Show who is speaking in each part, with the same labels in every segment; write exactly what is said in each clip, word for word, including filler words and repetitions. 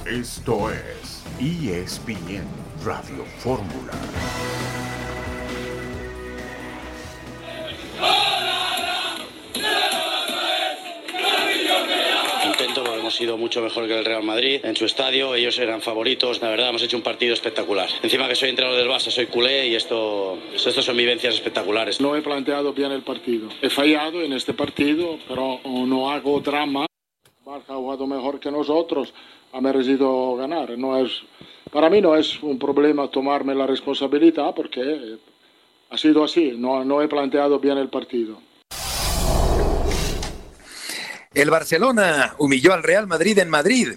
Speaker 1: Esto es E S P N Radio Fórmula.
Speaker 2: Contento porque hemos sido mucho mejor que el Real Madrid en su estadio, ellos eran favoritos, la verdad hemos hecho un partido espectacular. Encima que soy entrenador del Barça, soy culé y esto, esto son vivencias espectaculares.
Speaker 3: No he planteado bien el partido, he fallado en este partido, pero no hago drama. Barça ha jugado mejor que nosotros, ha merecido ganar. No es, para mí no es un problema tomarme la responsabilidad porque ha sido así, no, no he planteado bien el partido.
Speaker 4: El Barcelona humilló al Real Madrid en Madrid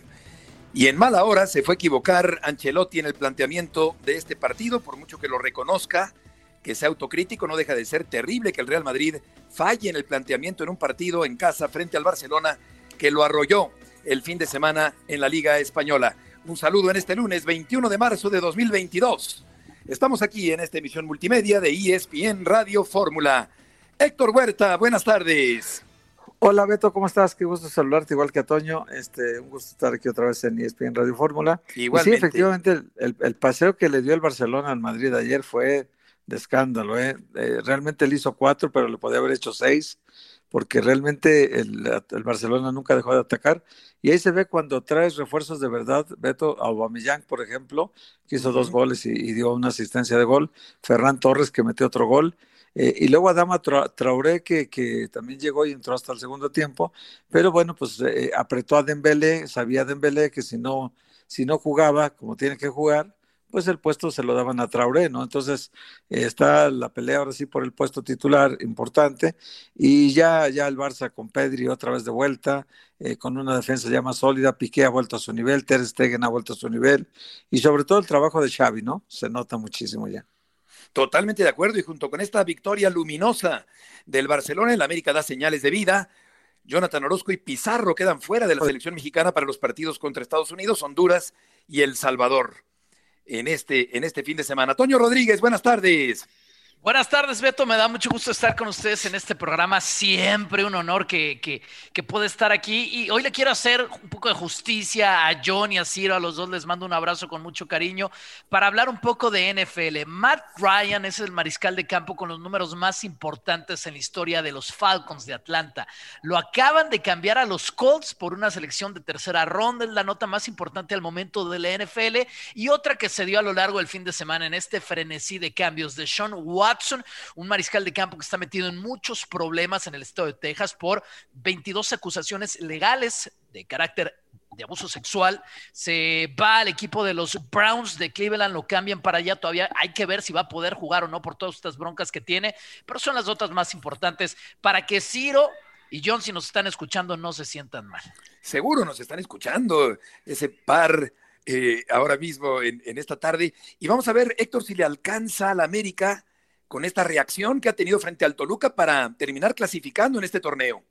Speaker 4: y en mala hora se fue a equivocar Ancelotti en el planteamiento de este partido, por mucho que lo reconozca, que sea autocrítico, no deja de ser terrible que el Real Madrid falle en el planteamiento en un partido en casa frente al Barcelona que lo arrolló el fin de semana en la Liga Española. Un saludo en este lunes veintiuno de marzo de dos mil veintidós. Estamos aquí en esta emisión multimedia de E S P N Radio Fórmula. Héctor Huerta, buenas tardes.
Speaker 5: Hola Beto, ¿cómo estás? Qué gusto saludarte, igual que a Toño. Este, un gusto estar aquí otra vez en E S P N Radio Fórmula.
Speaker 4: Igualmente.
Speaker 5: Y sí, efectivamente, el, el, el paseo que le dio el Barcelona al Madrid ayer fue de escándalo. ¿eh? Eh, realmente le hizo cuatro, pero le podía haber hecho seis, porque realmente el, el Barcelona nunca dejó de atacar. Y ahí se ve cuando traes refuerzos de verdad, Beto, Aubameyang, por ejemplo, que hizo uh-huh. dos goles y, y dio una asistencia de gol. Ferran Torres, que metió otro gol. Eh, y luego Adama Tra- Traoré, que, que también llegó y entró hasta el segundo tiempo, pero bueno, pues eh, apretó a Dembélé, sabía Dembélé que si no, si no jugaba como tiene que jugar, pues el puesto se lo daban a Traoré, ¿no? Entonces eh, está la pelea ahora sí por el puesto titular importante, y ya, ya el Barça con Pedri otra vez de vuelta, eh, con una defensa ya más sólida. Piqué ha vuelto a su nivel, Ter Stegen ha vuelto a su nivel, y sobre todo el trabajo de Xavi, ¿no? Se nota muchísimo ya.
Speaker 4: Totalmente de acuerdo, y junto con esta victoria luminosa del Barcelona, el América da señales de vida. Jonathan Orozco y Pizarro quedan fuera de la selección mexicana para los partidos contra Estados Unidos, Honduras y El Salvador en este, en este fin de semana. Toño Rodríguez, buenas tardes.
Speaker 6: Buenas tardes, Beto, me da mucho gusto estar con ustedes en este programa, siempre un honor que, que, que pueda estar aquí, y hoy le quiero hacer un poco de justicia a John y a Ciro, a los dos les mando un abrazo con mucho cariño, para hablar un poco de N F L. Matt Ryan es el mariscal de campo con los números más importantes en la historia de los Falcons de Atlanta. Lo acaban de cambiar a los Colts por una selección de tercera ronda, es la nota más importante al momento de la N F L, y otra que se dio a lo largo del fin de semana en este frenesí de cambios de Sean Watson, Watson, un mariscal de campo que está metido en muchos problemas en el estado de Texas por veintidós acusaciones legales de carácter de abuso sexual. Se va al equipo de los Browns de Cleveland, lo cambian para allá, todavía hay que ver si va a poder jugar o no por todas estas broncas que tiene, pero son las notas más importantes para que Ciro y John, si nos están escuchando, no se sientan mal.
Speaker 4: Seguro nos están escuchando ese par eh, ahora mismo en, en esta tarde, y vamos a ver, Héctor, si le alcanza a la América con esta reacción que ha tenido frente al Toluca para terminar clasificando en este torneo.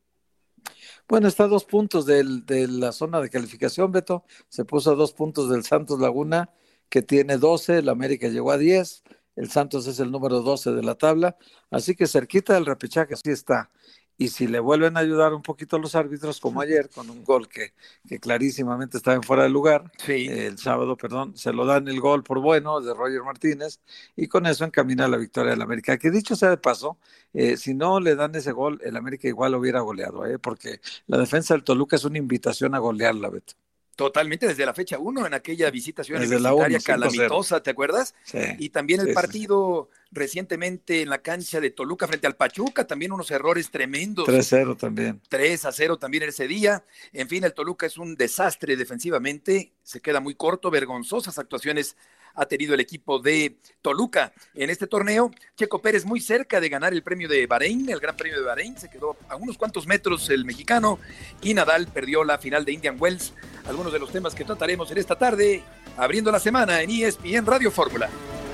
Speaker 5: Bueno, está a dos puntos del, de la zona de calificación, Beto. Se puso a dos puntos del Santos Laguna, que tiene doce, el América llegó a diez, el Santos es el número doce de la tabla, así que cerquita del repechaje sí está. Y si le vuelven a ayudar un poquito los árbitros, como ayer, con un gol que, que clarísimamente estaba en fuera de lugar,
Speaker 4: sí.
Speaker 5: eh, el sábado, perdón, se lo dan el gol por bueno de Roger Martínez, y con eso encamina la victoria del América. Que dicho sea de paso, eh, si no le dan ese gol, el América igual lo hubiera goleado, eh, porque la defensa del Toluca es una invitación a golearla, Beto.
Speaker 4: Totalmente, desde la fecha uno, en aquella visita a Ciudad Universitaria calamitosa, ¿te acuerdas?
Speaker 5: Sí.
Speaker 4: Y también el
Speaker 5: sí,
Speaker 4: partido
Speaker 5: sí.
Speaker 4: recientemente en la cancha de Toluca frente al Pachuca, también unos errores tremendos.
Speaker 5: tres cero también.
Speaker 4: tres a cero también ese día. En fin, el Toluca es un desastre defensivamente, se queda muy corto, vergonzosas actuaciones ha tenido el equipo de Toluca en este torneo. Checo Pérez muy cerca de ganar el premio de Bahrein, el Gran Premio de Bahrein, se quedó a unos cuantos metros el mexicano, y Nadal perdió la final de Indian Wells. Algunos de los temas que trataremos en esta tarde, abriendo la semana en E S P N Radio Fórmula.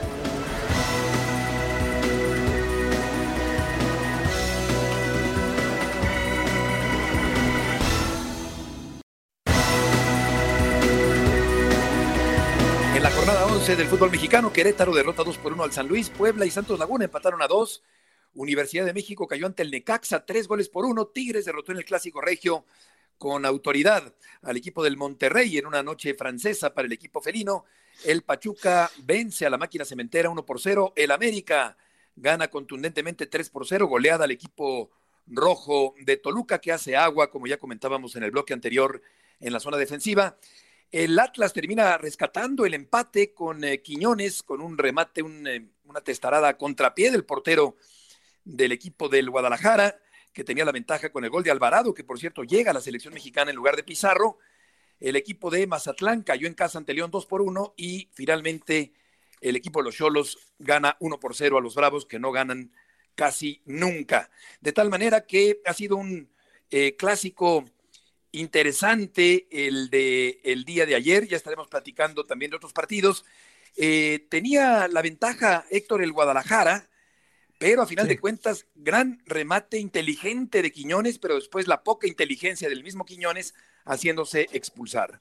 Speaker 4: La jornada once del fútbol mexicano, Querétaro derrota dos por uno al San Luis, Puebla y Santos Laguna empataron a dos, Universidad de México cayó ante el Necaxa tres goles por uno, Tigres derrotó en el Clásico Regio con autoridad al equipo del Monterrey en una noche francesa para el equipo felino. El Pachuca vence a la máquina cementera uno por cero. El América gana contundentemente tres por cero, goleada al equipo rojo de Toluca, que hace agua, como ya comentábamos en el bloque anterior, en la zona defensiva. El Atlas termina rescatando el empate con eh, Quiñones, con un remate, un, eh, una testarada a contrapié del portero del equipo del Guadalajara, que tenía la ventaja con el gol de Alvarado, que por cierto llega a la selección mexicana en lugar de Pizarro. El equipo de Mazatlán cayó en casa ante León dos por uno y finalmente el equipo de los Xolos gana uno por cero a los Bravos, que no ganan casi nunca. De tal manera que ha sido un eh, clásico interesante el de el día de ayer. Ya estaremos platicando también de otros partidos. Eh, tenía la ventaja Héctor el Guadalajara, pero a final sí. de cuentas, gran remate inteligente de Quiñones, pero después la poca inteligencia del mismo Quiñones haciéndose expulsar.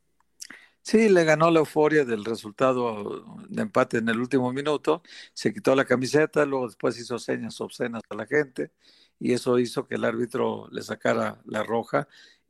Speaker 5: Sí, le ganó la euforia del resultado de empate en el último minuto, se quitó la camiseta, luego después hizo señas obscenas a la gente y eso hizo que el árbitro le sacara la roja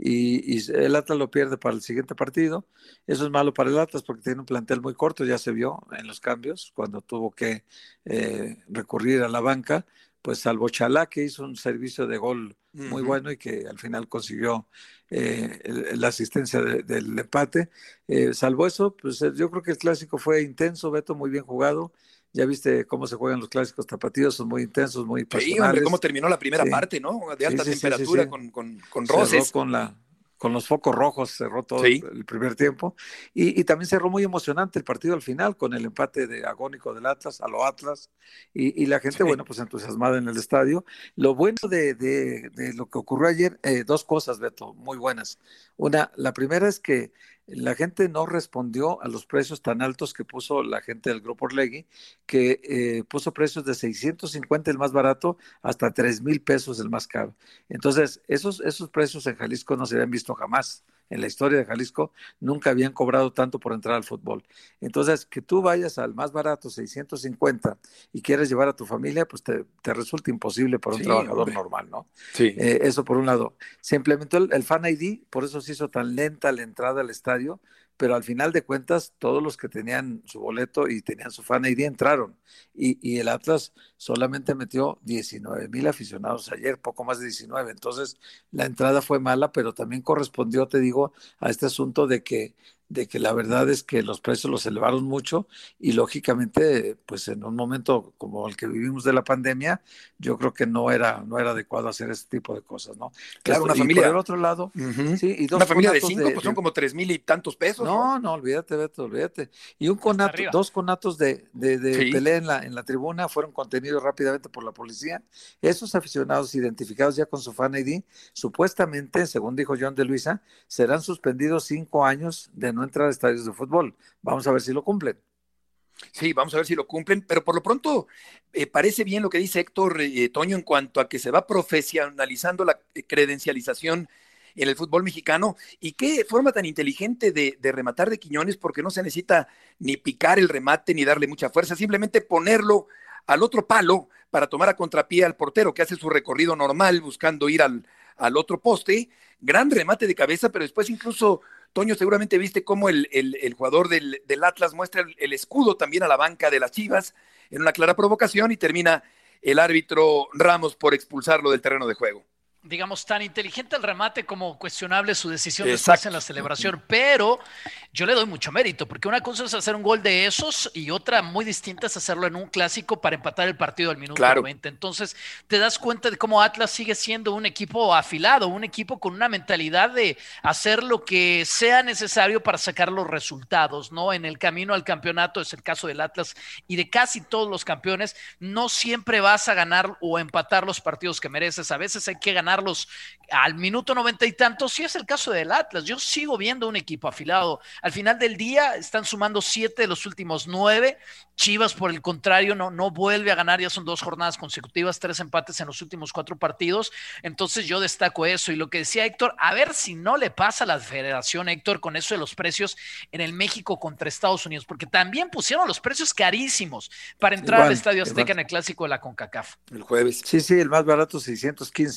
Speaker 5: y, y el Atlas lo pierde para el siguiente partido. Eso es malo para el Atlas porque tiene un plantel muy corto, ya se vio en los cambios cuando tuvo que eh, recurrir a la banca, pues salvo Chalá, que hizo un servicio de gol muy uh-huh. bueno y que al final consiguió eh, el, la asistencia de, del empate. Eh, salvo eso, pues yo creo que el clásico fue intenso, Beto, muy bien jugado. Ya viste cómo se juegan los clásicos tapatíos, son muy intensos, muy pasionales.
Speaker 4: Sí, hombre, cómo terminó la primera sí. parte, ¿no? De alta sí, sí, temperatura sí, sí, sí. Con, con, con roces.
Speaker 5: Cerró con la... con los focos rojos, cerró todo sí. el primer tiempo, y, y también cerró muy emocionante el partido al final, con el empate de agónico del Atlas, a lo Atlas, y, y la gente, sí. bueno, pues entusiasmada en el estadio. Lo bueno de, de, de lo que ocurrió ayer, eh, dos cosas, Beto, muy buenas. Una, la primera es que la gente no respondió a los precios tan altos que puso la gente del Grupo Orlegui, que eh, puso precios de seiscientos cincuenta el más barato hasta tres mil pesos el más caro. Entonces, esos, esos precios en Jalisco no se habían visto jamás. En la historia de Jalisco nunca habían cobrado tanto por entrar al fútbol. Entonces, que tú vayas al más barato, seiscientos cincuenta, y quieres llevar a tu familia, pues te, te resulta imposible para un sí, trabajador hombre. normal, ¿no?
Speaker 4: Sí.
Speaker 5: Eh, eso por un lado. Se implementó el, el Fan I D, por eso se hizo tan lenta la entrada al estadio, pero al final de cuentas todos los que tenían su boleto y tenían su Fan I D entraron, y, y el Atlas solamente metió diecinueve mil aficionados ayer, poco más de diecinueve, entonces la entrada fue mala, pero también correspondió, te digo, a este asunto de que de que la verdad es que los precios los elevaron mucho y lógicamente pues en un momento como el que vivimos de la pandemia yo creo que no era no era adecuado hacer ese tipo de cosas, ¿no?
Speaker 4: Claro, una familia
Speaker 5: por el otro lado uh-huh. sí, y dos
Speaker 4: una familia de cinco de, pues son como tres mil y tantos pesos.
Speaker 5: No, no, no olvídate, Beto, olvídate. Y un conato, dos conatos de, de, de sí. pelea en la, en la tribuna fueron contenidos rápidamente por la policía. Esos aficionados identificados ya con su Fan I D, supuestamente, según dijo John de Luisa, serán suspendidos cinco años de no entrar a estadios de fútbol. Vamos a ver si lo cumplen.
Speaker 4: Sí, vamos a ver si lo cumplen, pero por lo pronto eh, parece bien lo que dice Héctor eh, Toño en cuanto a que se va profesionalizando la credencialización en el fútbol mexicano, y qué forma tan inteligente de, de rematar de Quiñones, porque no se necesita ni picar el remate ni darle mucha fuerza, simplemente ponerlo al otro palo para tomar a contrapié al portero que hace su recorrido normal buscando ir al, al otro poste. Gran remate de cabeza, pero después incluso, Toño, seguramente viste cómo el, el, el jugador del, del Atlas muestra el, el escudo también a la banca de las Chivas en una clara provocación y termina el árbitro Ramos por expulsarlo del terreno de juego.
Speaker 6: Digamos, tan inteligente el remate como cuestionable su decisión Exacto. después en la celebración, pero yo le doy mucho mérito, porque una cosa es hacer un gol de esos y otra muy distinta es hacerlo en un clásico para empatar el partido al minuto claro. noventa. Entonces, te das cuenta de cómo Atlas sigue siendo un equipo afilado, un equipo con una mentalidad de hacer lo que sea necesario para sacar los resultados, ¿no? En el camino al campeonato, es el caso del Atlas y de casi todos los campeones, no siempre vas a ganar o empatar los partidos que mereces, a veces hay que ganar al minuto noventa y tantos, sí es el caso del Atlas. Yo sigo viendo un equipo afilado. Al final del día están sumando siete de los últimos nueve. Chivas, por el contrario, no, no vuelve a ganar, ya son dos jornadas consecutivas, tres empates en los últimos cuatro partidos. Entonces yo destaco eso. Y lo que decía Héctor, a ver si no le pasa a la federación, Héctor, con eso de los precios en el México contra Estados Unidos, porque también pusieron los precios carísimos para entrar igual, al Estadio Azteca igual. En el clásico de la CONCACAF.
Speaker 4: El jueves.
Speaker 5: Sí, sí, el más barato seiscientos quince.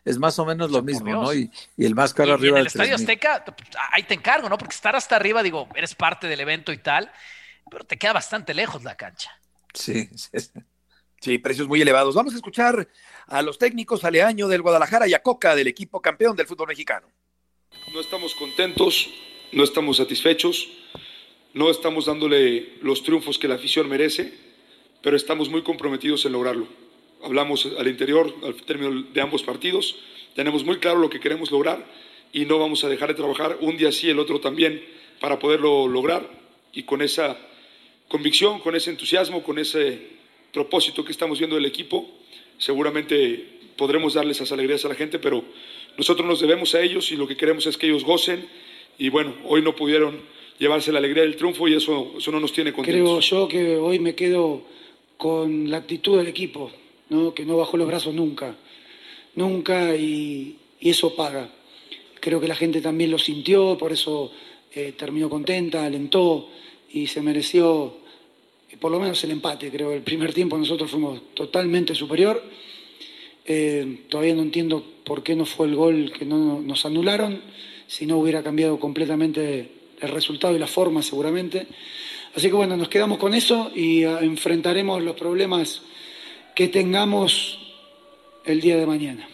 Speaker 5: es más o menos
Speaker 6: O sea,
Speaker 5: lo
Speaker 6: por
Speaker 5: mismo,
Speaker 6: Dios.
Speaker 5: ¿no? Y, y el más caro
Speaker 6: Y, y
Speaker 5: arriba
Speaker 6: en el
Speaker 5: de
Speaker 6: Estadio
Speaker 5: tres mil.
Speaker 6: Azteca, pues, ahí te encargo, ¿no? Porque estar hasta arriba, digo, eres parte del evento y tal, pero te queda bastante lejos la cancha.
Speaker 5: Sí, sí, sí.
Speaker 4: Sí, precios muy elevados. Vamos a escuchar a los técnicos Aleaño del Guadalajara y a Coca del equipo campeón del fútbol mexicano.
Speaker 7: No estamos contentos, no estamos satisfechos, no estamos dándole los triunfos que la afición merece, pero estamos muy comprometidos en lograrlo. Hablamos al interior, al término de ambos partidos, tenemos muy claro lo que queremos lograr y no vamos a dejar de trabajar un día sí, el otro también, para poderlo lograr, y con esa convicción, con ese entusiasmo, con ese propósito que estamos viendo del equipo, seguramente podremos darles esas alegrías a la gente, pero nosotros nos debemos a ellos y lo que queremos es que ellos gocen, y bueno, hoy no pudieron llevarse la alegría del triunfo y eso, eso no nos tiene contentos.
Speaker 8: Creo yo que hoy me quedo con la actitud del equipo, ¿no? Que no bajó los brazos nunca, nunca, y, y eso paga. Creo que la gente también lo sintió, por eso eh, terminó contenta, alentó y se mereció eh, por lo menos el empate. Creo que el primer tiempo nosotros fuimos totalmente superior. Eh, todavía no entiendo por qué no fue el gol que no nos anularon, si no hubiera cambiado completamente el resultado y la forma seguramente. Así que bueno, nos quedamos con eso y uh, enfrentaremos los problemas que tengamos el día de mañana.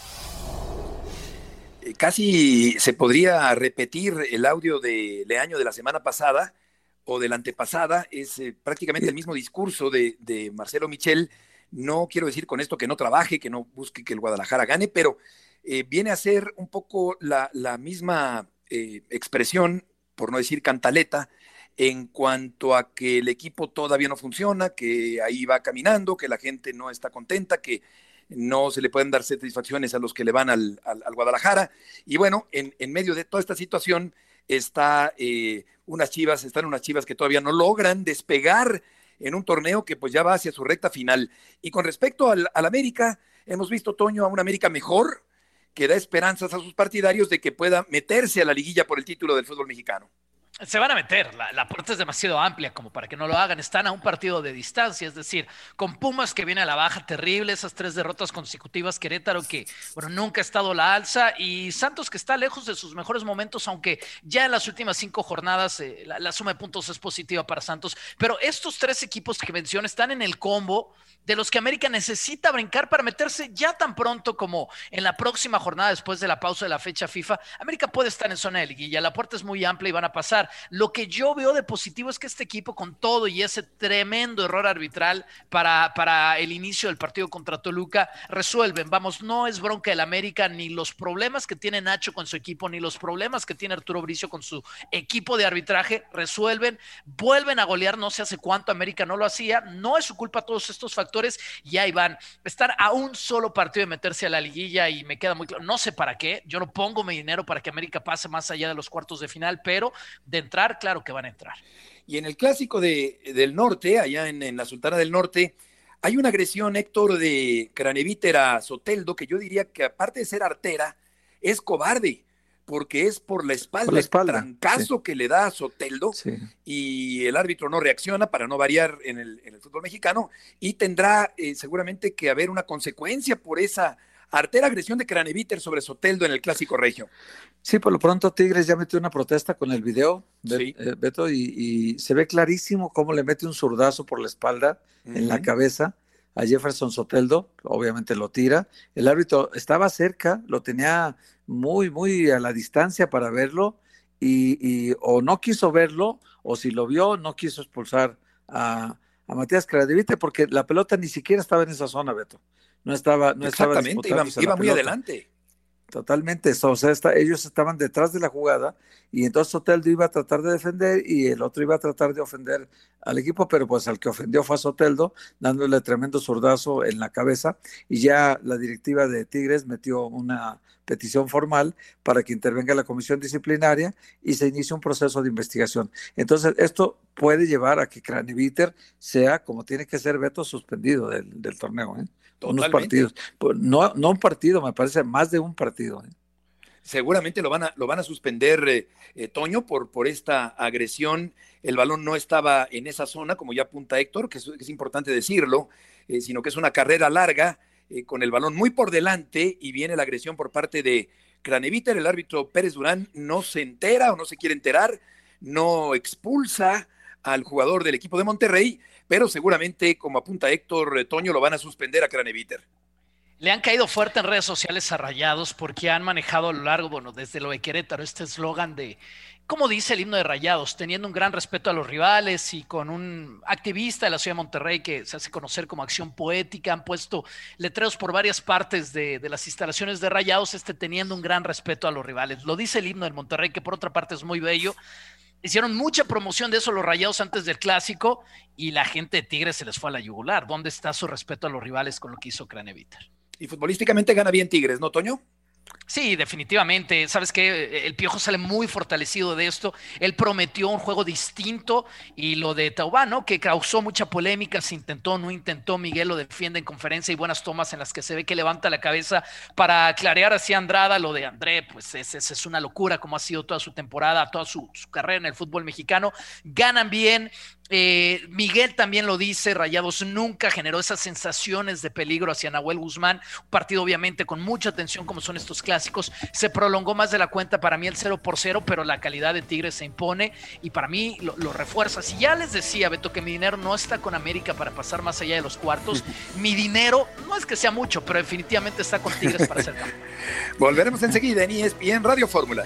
Speaker 4: Casi se podría repetir el audio de Leaño de la semana pasada o de la antepasada, es eh, prácticamente el mismo discurso de, de Marcelo Michel. No quiero decir con esto que no trabaje, que no busque que el Guadalajara gane, pero eh, viene a ser un poco la, la misma eh, expresión, por no decir cantaleta, en cuanto a que el equipo todavía no funciona, que ahí va caminando, que la gente no está contenta, que no se le pueden dar satisfacciones a los que le van al, al, al Guadalajara. Y bueno, en, en medio de toda esta situación está eh, unas Chivas, están unas Chivas que todavía no logran despegar en un torneo que pues ya va hacia su recta final. Y con respecto al, al América, hemos visto, Toño, a un América mejor, que da esperanzas a sus partidarios de que pueda meterse a la liguilla por el título del fútbol mexicano.
Speaker 6: Se van a meter, la, la puerta es demasiado amplia como para que no lo hagan, están a un partido de distancia, es decir, con Pumas que viene a la baja terrible, esas tres derrotas consecutivas, Querétaro que, bueno, nunca ha estado a la alza, y Santos que está lejos de sus mejores momentos, aunque ya en las últimas cinco jornadas eh, la, la suma de puntos es positiva para Santos, pero estos tres equipos que mencioné están en el combo de los que América necesita brincar para meterse ya tan pronto como en la próxima jornada después de la pausa de la fecha FIFA. América puede estar en zona de liguilla, la puerta es muy amplia y van a pasar. Lo que yo veo de positivo es que este equipo, con todo y ese tremendo error arbitral para, para el inicio del partido contra Toluca, resuelven. Vamos, no es bronca del América, ni los problemas que tiene Nacho con su equipo, ni los problemas que tiene Arturo Bricio con su equipo de arbitraje, resuelven, vuelven a golear, no sé hace cuánto América no lo hacía, no es su culpa todos estos factores, y ahí van. Estar a un solo partido de meterse a la liguilla, y me queda muy claro, no sé para qué, yo no pongo mi dinero para que América pase más allá de los cuartos de final, pero de entrar, claro que van a entrar.
Speaker 4: Y en el clásico de, del norte, allá en, en la Sultana del Norte, hay una agresión, Héctor, de Craneviter a Soteldo, que yo diría que aparte de ser artera, es cobarde, porque es por la espalda,
Speaker 5: por la espalda
Speaker 4: el trancazo
Speaker 5: sí.
Speaker 4: que le da a Soteldo,
Speaker 5: sí.
Speaker 4: y el árbitro no reacciona, para no variar en el, en el fútbol mexicano, y tendrá eh, seguramente que haber una consecuencia por esa artera agresión de Craneviter sobre Soteldo en el clásico regio.
Speaker 5: Sí, por lo pronto Tigres ya metió una protesta con el video,
Speaker 4: sí.
Speaker 5: eh, Beto, y, y se ve clarísimo cómo le mete un zurdazo por la espalda, uh-huh. en la cabeza a Jefferson Soteldo, obviamente lo tira, el árbitro estaba cerca, lo tenía muy, muy a la distancia para verlo, y, y o no quiso verlo, o si lo vio, no quiso expulsar a, a Matías Craneviter, porque la pelota ni siquiera estaba en esa zona, Beto. No estaba, no estaba
Speaker 4: disputándose, iba, iba muy adelante.
Speaker 5: Totalmente, o sea, está, ellos estaban detrás de la jugada, y entonces Soteldo iba a tratar de defender y el otro iba a tratar de ofender al equipo, pero pues al que ofendió fue a Soteldo, dándole tremendo zurdazo en la cabeza, y ya la directiva de Tigres metió una petición formal para que intervenga la comisión disciplinaria y se inicie un proceso de investigación. Entonces esto puede llevar a que Craneviter sea, como tiene que ser, Beto, suspendido del, del torneo, ¿eh? Unos partidos, no, no un partido, me parece más de un partido, ¿eh?
Speaker 4: Seguramente lo van a, lo van a suspender, eh, eh, Toño, por, por esta agresión. El balón no estaba en esa zona, como ya apunta Héctor, que es, que es importante decirlo, eh, sino que es una carrera larga eh, con el balón muy por delante y viene la agresión por parte de Craneviter. El árbitro Pérez Durán no se entera o no se quiere enterar, no expulsa al jugador del equipo de Monterrey, pero seguramente, como apunta Héctor Toño, lo van a suspender a Craneviter.
Speaker 6: Le han caído fuerte en redes sociales a Rayados porque han manejado a lo largo, bueno, desde lo de Querétaro, este eslogan de, como dice el himno de Rayados, teniendo un gran respeto a los rivales y con un activista de la ciudad de Monterrey que se hace conocer como Acción Poética. Han puesto letreros por varias partes de, de las instalaciones de Rayados, este teniendo un gran respeto a los rivales. Lo dice el himno del Monterrey, que por otra parte es muy bello. Hicieron mucha promoción de eso los Rayados antes del Clásico y la gente de Tigres se les fue a la yugular. ¿Dónde está su respeto a los rivales con lo que hizo Craneviter?
Speaker 4: Y futbolísticamente gana bien Tigres, ¿no, Toño?
Speaker 6: Sí, definitivamente. Sabes que el Piojo sale muy fortalecido de esto. Él prometió un juego distinto y lo de Taubán, ¿no? Que causó mucha polémica, se intentó, no intentó. Miguel lo defiende en conferencia y buenas tomas en las que se ve que levanta la cabeza para clarear hacia Andrada. Lo de André, pues es, es, es una locura como ha sido toda su temporada, toda su, su carrera en el fútbol mexicano. Ganan bien. Eh, Miguel también lo dice, Rayados nunca generó esas sensaciones de peligro hacia Nahuel Guzmán, un partido obviamente con mucha tensión como son estos clásicos, se prolongó más de la cuenta, para mí el cero por cero, pero la calidad de Tigres se impone y para mí lo, lo refuerza. Si ya les decía, Beto, que mi dinero no está con América para pasar más allá de los cuartos, mi dinero no es que sea mucho, pero definitivamente está con Tigres para ser campeón.
Speaker 4: Volveremos enseguida en E S P N Radio Fórmula.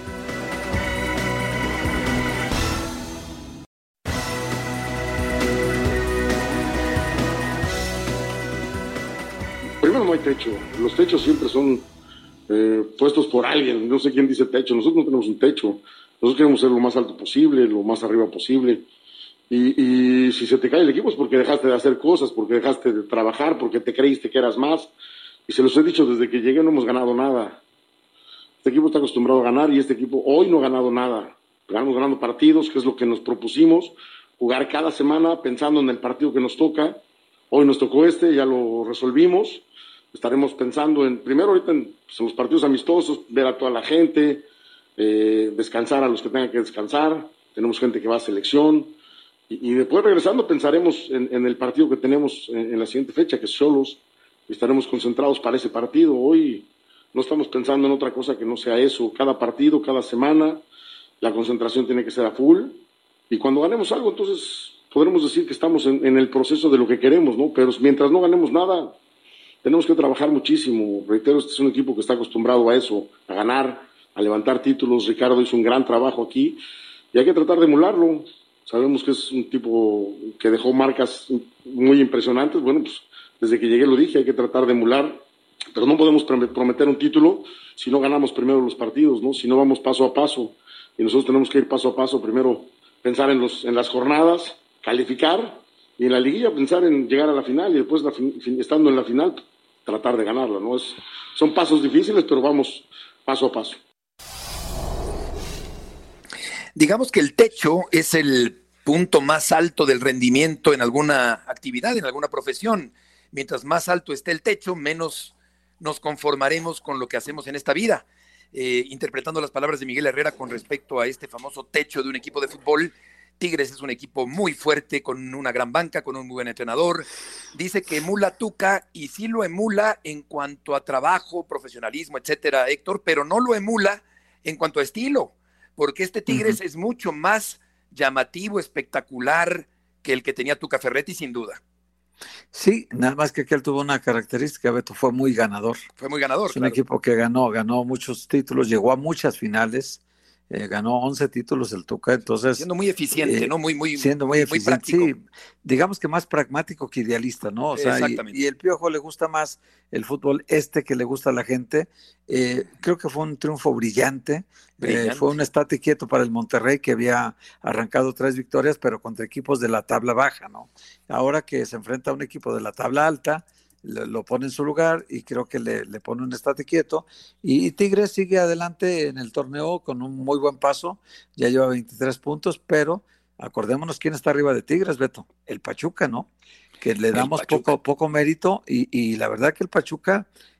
Speaker 9: Primero, no hay techo. Los techos siempre son eh, puestos por alguien. No sé quién dice techo. Nosotros no tenemos un techo. Nosotros queremos ser lo más alto posible, lo más arriba posible. Y, y si se te cae el equipo es porque dejaste de hacer cosas, porque dejaste de trabajar, porque te creíste que eras más. Y se los he dicho desde que llegué, no hemos ganado nada. Este equipo está acostumbrado a ganar y este equipo hoy no ha ganado nada. Estamos ganando partidos, que es lo que nos propusimos. Jugar cada semana pensando en el partido que nos toca. Hoy nos tocó este, ya lo resolvimos. Estaremos pensando en, primero ahorita en, pues, en los partidos amistosos, ver a toda la gente, eh, descansar a los que tengan que descansar. Tenemos gente que va a selección. Y, y después regresando pensaremos en, en el partido que tenemos en, en la siguiente fecha, que es Xolos. Estaremos concentrados para ese partido. Hoy no estamos pensando en otra cosa que no sea eso. Cada partido, cada semana, la concentración tiene que ser a full. Y cuando ganemos algo, entonces podremos decir que estamos en, en el proceso de lo que queremos, ¿no? Pero mientras no ganemos nada, tenemos que trabajar muchísimo. Reitero, este es un equipo que está acostumbrado a eso, a ganar, a levantar títulos. Ricardo hizo un gran trabajo aquí y hay que tratar de emularlo. Sabemos que es un tipo que dejó marcas muy impresionantes. Bueno, pues desde que llegué lo dije, hay que tratar de emular, pero no podemos prometer un título si no ganamos primero los partidos, ¿no? Si no vamos paso a paso. Y nosotros tenemos que ir paso a paso, primero pensar en, los, en las jornadas, calificar, y en la liguilla pensar en llegar a la final, y después, la fin, estando en la final, tratar de ganarla, ¿no? Es, son pasos difíciles, pero vamos paso a paso.
Speaker 4: Digamos que el techo es el punto más alto del rendimiento en alguna actividad, en alguna profesión. Mientras más alto esté el techo, menos nos conformaremos con lo que hacemos en esta vida. Eh, interpretando las palabras de Miguel Herrera con respecto a este famoso techo de un equipo de fútbol, Tigres es un equipo muy fuerte, con una gran banca, con un muy buen entrenador. Dice que emula Tuca, y sí lo emula en cuanto a trabajo, profesionalismo, etcétera, Héctor, pero no lo emula en cuanto a estilo, porque este Tigres uh-huh. es mucho más llamativo, espectacular que el que tenía Tuca Ferretti, sin duda.
Speaker 5: Sí, nada más que aquel tuvo una característica, Beto, fue muy ganador.
Speaker 4: Fue muy ganador,
Speaker 5: Es un
Speaker 4: claro.
Speaker 5: equipo que ganó, ganó muchos títulos, llegó a muchas finales, eh, ganó once títulos el Tuca, entonces...
Speaker 4: Siendo muy eficiente,
Speaker 5: eh,
Speaker 4: ¿no? Muy, muy,
Speaker 5: siendo muy, muy eficiente,
Speaker 4: práctico.
Speaker 5: Sí, digamos que más pragmático que idealista, ¿no? O sea,
Speaker 4: Exactamente.
Speaker 5: Y, y el Piojo le gusta más el fútbol este que le gusta a la gente. Eh, creo que fue un triunfo brillante.
Speaker 4: brillante.
Speaker 5: Eh, fue un estate quieto para el Monterrey, que había arrancado tres victorias, pero contra equipos de la tabla baja, ¿no? Ahora que se enfrenta a un equipo de la tabla alta, lo pone en su lugar y creo que le, le pone un estate quieto, y, y Tigres sigue adelante en el torneo con un muy buen paso, ya lleva veintitrés puntos, pero acordémonos quién está arriba de Tigres, Beto, el Pachuca, ¿no? Que le damos poco, poco mérito, y, y la verdad que el Pachuca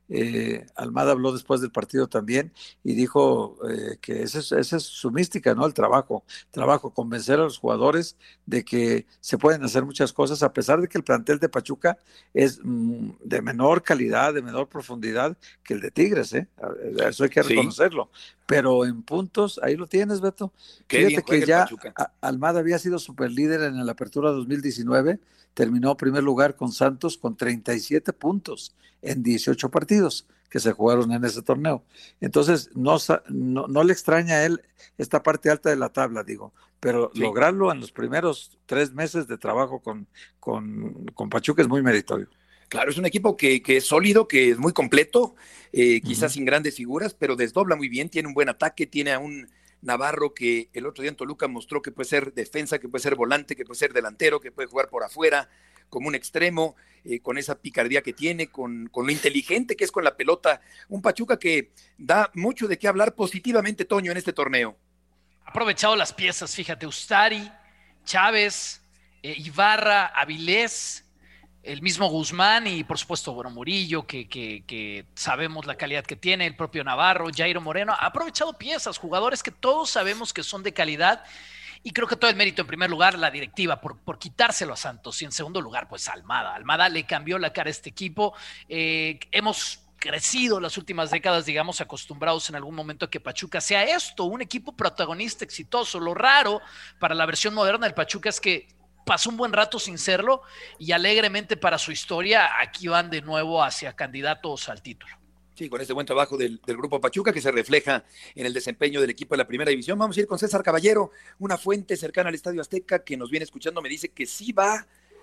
Speaker 5: Eh, Almada habló después del partido también y dijo eh, que esa es, esa es su mística, ¿no? El trabajo, trabajo, convencer a los jugadores de que se pueden hacer muchas cosas, a pesar de que el plantel de Pachuca es mm, de menor calidad, de menor profundidad que el de Tigres, ¿eh? Eso hay que reconocerlo. Sí. Pero en puntos, ahí lo tienes, Beto. Qué Fíjate que ya a, Almada había sido superlíder en la Apertura dos mil diecinueve, terminó primer lugar con Santos con treinta y siete puntos en dieciocho partidos que se jugaron en ese torneo. Entonces, no, no, no le extraña a él esta parte alta de la tabla, digo, pero sí. lograrlo en los primeros tres meses de trabajo con, con, con Pachuca es muy meritorio.
Speaker 4: Claro, es un equipo que, que es sólido, que es muy completo, eh, quizás uh-huh. sin grandes figuras, pero desdobla muy bien, tiene un buen ataque, tiene a un Navarro que el otro día en Toluca mostró que puede ser defensa, que puede ser volante, que puede ser delantero, que puede jugar por afuera, como un extremo, eh, con esa picardía que tiene, con, con lo inteligente que es con la pelota. Un Pachuca que da mucho de qué hablar positivamente, Toño, en este torneo.
Speaker 6: Ha aprovechado las piezas, fíjate, Ustari, Chávez, eh, Ibarra, Avilés, el mismo Guzmán y por supuesto, bueno, Murillo, que, que, que sabemos la calidad que tiene, el propio Navarro, Jairo Moreno, ha aprovechado piezas, jugadores que todos sabemos que son de calidad, y creo que todo el mérito en primer lugar, la directiva, por, por quitárselo a Santos, y en segundo lugar, pues Almada. Almada le cambió la cara a este equipo. Eh, hemos crecido las últimas décadas, digamos, acostumbrados en algún momento a que Pachuca sea esto, un equipo protagonista exitoso. Lo raro para la versión moderna del Pachuca es que pasó un buen rato sin serlo y alegremente para su historia aquí van de nuevo hacia candidatos al título.
Speaker 4: Sí, con este buen trabajo del, del Grupo Pachuca que se refleja en el desempeño del equipo de la Primera División. Vamos a ir con César Caballero, una fuente cercana al Estadio Azteca que nos viene escuchando, me dice que sí va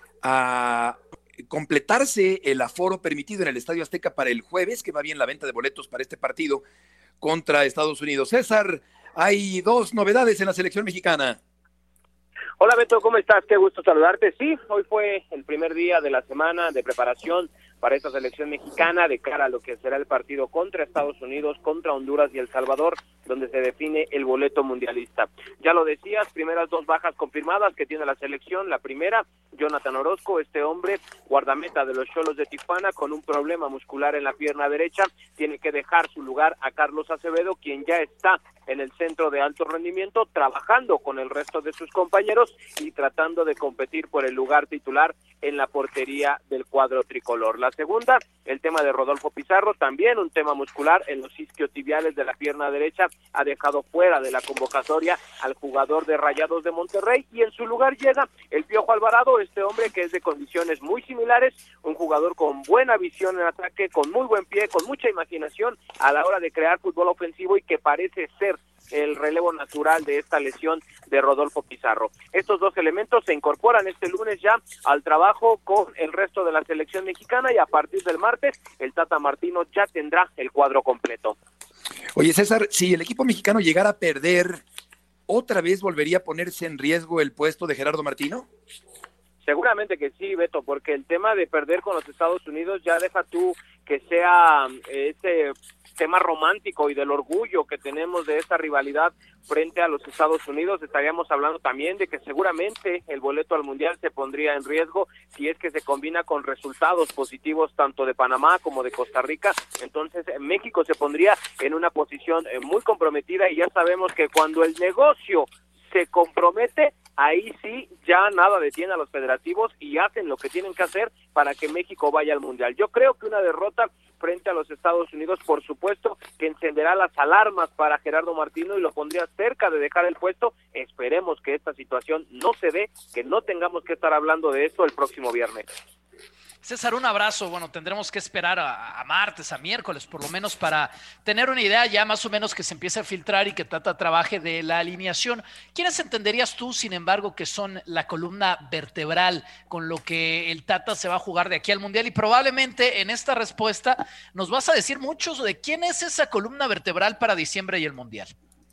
Speaker 4: a completarse el aforo permitido en el Estadio Azteca para el jueves, que va bien la venta de boletos para este partido contra Estados Unidos. César, hay dos novedades en la selección mexicana.
Speaker 10: Hola Beto, ¿cómo estás? Qué gusto saludarte. Sí, hoy fue el primer día de la semana de preparación para esta selección mexicana de cara a lo que será el partido contra Estados Unidos, contra Honduras y El Salvador, donde se define el boleto mundialista. Ya lo decías, primeras dos bajas confirmadas que tiene la selección. La primera, Jonathan Orozco, este hombre guardameta de los Xolos de Tijuana con un problema muscular en la pierna derecha, tiene que dejar su lugar a Carlos Acevedo, quien ya está en el centro de alto rendimiento, trabajando con el resto de sus compañeros y tratando de competir por el lugar titular en la portería del cuadro tricolor. La segunda, el tema de Rodolfo Pizarro, también un tema muscular en los isquiotibiales de la pierna derecha, ha dejado fuera de la convocatoria al jugador de Rayados de Monterrey y en su lugar llega el Piojo Alvarado, este hombre que es de condiciones muy similares, un jugador con buena visión en ataque, con muy buen pie, con mucha imaginación a la hora de crear fútbol ofensivo y que parece ser el relevo natural de esta lesión de Rodolfo Pizarro. Estos dos elementos se incorporan este lunes ya al trabajo con el resto de la selección mexicana y a partir del martes el Tata Martino ya tendrá el cuadro completo.
Speaker 4: Oye César, si el equipo mexicano llegara a perder, ¿otra vez volvería a ponerse en riesgo el puesto de Gerardo Martino?
Speaker 10: Seguramente que sí, Beto, porque el tema de perder con los Estados Unidos ya deja tú que sea ese tema romántico y del orgullo que tenemos de esta rivalidad frente a los Estados Unidos. Estaríamos hablando también de que seguramente el boleto al Mundial se pondría en riesgo si es que se combina con resultados positivos tanto de Panamá como de Costa Rica. Entonces México se pondría en una posición muy comprometida y ya sabemos que cuando el negocio se compromete, ahí sí ya nada detiene a los federativos y hacen lo que tienen que hacer para que México vaya al Mundial. Yo creo que una derrota frente a los Estados Unidos, por supuesto, que encenderá las alarmas para Gerardo Martino y lo pondría cerca de dejar el puesto. Esperemos que esta situación no se dé, que no tengamos que estar hablando de esto el próximo viernes.
Speaker 6: César, un abrazo. Bueno, tendremos que esperar a, a martes, a miércoles, por lo menos para tener una idea ya más o menos que se empiece a filtrar y que Tata trabaje de la alineación. ¿Quiénes entenderías tú, sin embargo, que son la columna vertebral con lo que el Tata se va a jugar de aquí al Mundial? Y probablemente en esta respuesta nos vas a decir muchos de quién es esa columna vertebral para diciembre y el Mundial.